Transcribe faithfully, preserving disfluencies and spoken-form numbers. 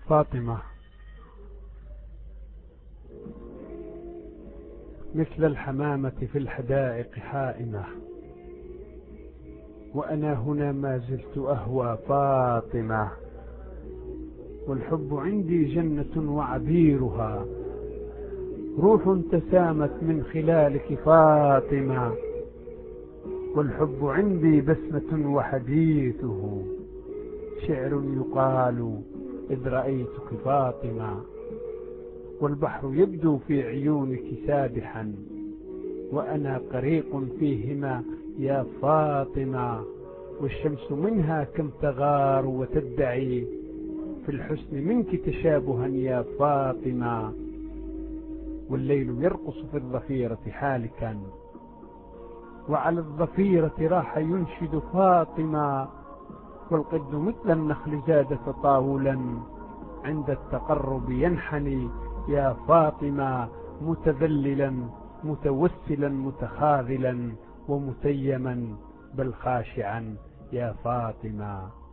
فاطمة مثل الحمامة في الحدائق حائمة، وأنا هنا ما زلت أهوى فاطمة، والحب عندي جنة وعبيرها، روح تسامت من خلالك فاطمة، والحب عندي بسمة وحديثه شعر يقال إذ رأيتك فاطمة، والبحر يبدو في عيونك سابحا، وأنا غريق فيهما يا فاطمة، والشمس منها كم تغار وتدعي في الحسن منك تشابها يا فاطمة، والليل يرقص في الظفيرة حالكا، وعلى الظفيرة راح ينشد فاطمة، والقد مثل النخل زاد تطاولا عند التقرب ينحني يا فاطمة، متذللا متوسلا متخاذلا ومتيما بل خاشعا يا فاطمة.